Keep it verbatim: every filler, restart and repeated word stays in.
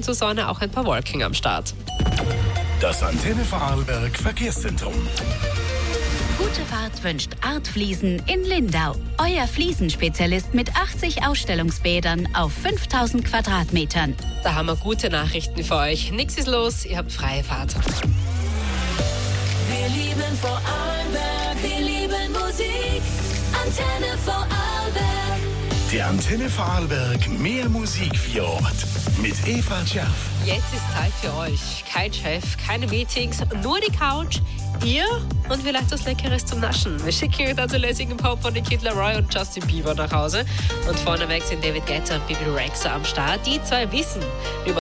bisschen zur Sonne, auch ein paar Wolken am Start. Das Antenne Vorarlberg Verkehrszentrum. Gute Fahrt wünscht Artfliesen in Lindau. Euer Fliesenspezialist mit achtzig Ausstellungsbädern auf fünftausend Quadratmetern. Da haben wir gute Nachrichten für euch. Nichts ist los, ihr habt freie Fahrt. Wir lieben Vorarlberg, wir lieben Musik. Antenne Vorarlberg. Die Antenne Vorarlberg mehr Musik für Ort. Mit Eva Scherf. Jetzt ist Zeit für euch. Kein Chef, keine Meetings, nur die Couch, ihr und vielleicht was Leckeres zum Naschen. Wir schicken euch dazu lässigen Pop von Kid Laroi und Justin Bieber nach Hause. Und vorneweg sind David Guetta und Bibi Rexha am Start. Die zwei wissen, über